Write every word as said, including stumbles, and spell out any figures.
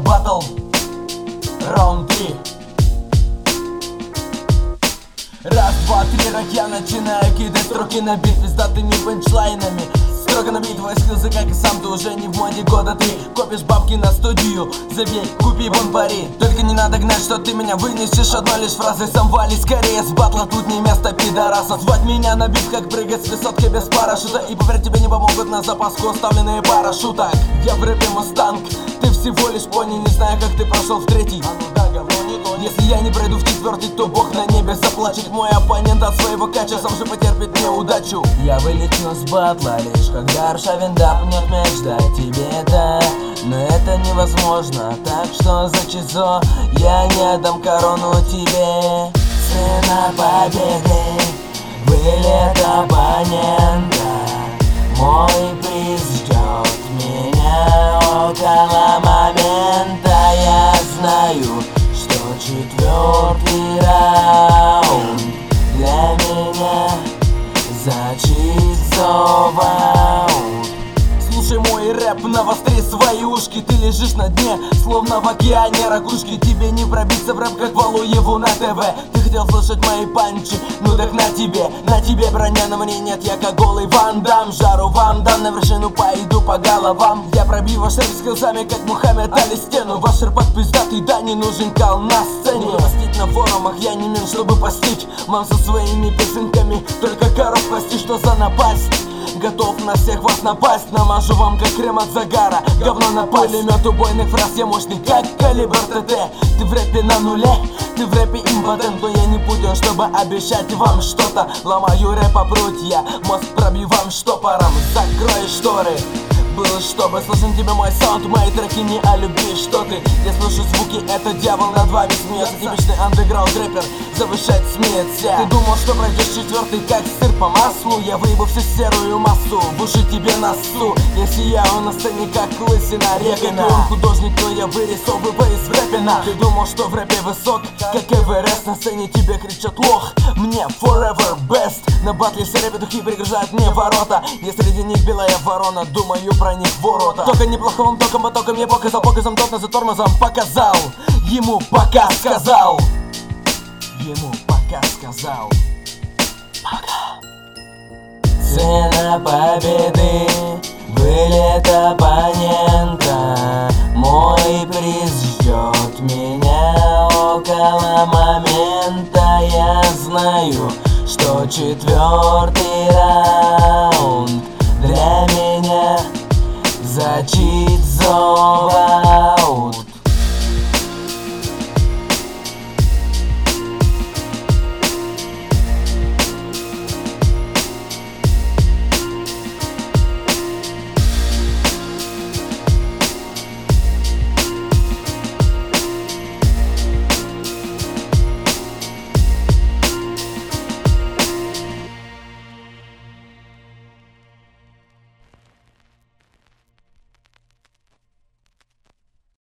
батл, раунд три. Раз, два, три, рак, я начинаю кидать строки на бит, пиздатыми панчлайнами. Строго набить твои скиллзы, как и сам, ты уже не в моде года три. Копишь бабки на студию, забей, купи бомбари. Только не надо гнать, что ты меня вынесешь одной лишь фразой. Сам вали скорее с батла, тут не место пидораса. Звать меня на бит, как прыгать с высотки без парашюта. И поверь, тебе не помогут на запаску оставленные парашюток. Я в рэпе мустанг, ты всего лишь пони. Не знаю, как ты прошел в третий. А ну да, говно не то. Если я не пройду в четвертый, то бог на небе заплачет. Мой оппонент от своего кача сам же потерпит неудачу. Я вылечу с батла лишь когда Аршавин дапнет мяч, дать тебе это. Но это невозможно, так что за чизо я не отдам корону тебе. Цена победы, вылет оппонента. Мой приз ждет меня около момента. Я знаю, что четвертый раунд для меня зачизован. Слушай мой рэп, навостри свои ушки. Ты лежишь на дне, словно в океане ракушки. Тебе не пробиться в рэп, как Валуеву на ТВ. Ты хотел слышать мои панчи, ну так на тебе. На тебе броня, на мне нет, я как голый Ван Дам. Жару вам дам, на вершину пойду по головам. Я пробью ваш рэп скиллзами, как Мухаммед Али стену. Ваш рэп пиздатый, да, не нужен кал на сцене. Не постить на форумах, я не мин, чтобы постить вам со своими песенками. Только коров пасти, что за напасть. Готов на всех вас напасть, намажу вам как крем от загара. Говно на пулемет убойных фраз, я мощный как калибр ТТ. Ты в рэпе на нуле, ты в рэпе импотент. Но я не путаю, чтобы обещать вам что-то. Ломаю рэп по прутья, мозг пробью вам штопором. Закрой шторы, было чтобы слышен тебе мой саунд. Мои треки не о любви, что ты. Я слышу звуки, это дьявол над вами смеется. Типичный андеграунд рэпер, завышать смеется. Ты думал, что пройдешь четвертый, как сыр по маслу. Я выебу всю серую массу, в уши тебе носу. Я сияю на сцене, как лысина Регана. Он художник, но я вырисовываю из рэпина. Ты думал, что в рэпе высок, как Эверест. На сцене тебе кричат лох, мне forever best. На батле все рэпы духи пригрожают мне ворота. Я среди них белая ворона, думаю про них ворота. Только неплоховым током, потоком я показал. Показом тот за тормозом показал. Ему пока сказал. Ему пока сказал. Пока. Цена победы, вылет оппонента. Мой приз ждет меня около момента. Я знаю, что четвертый раунд для меня зачизован.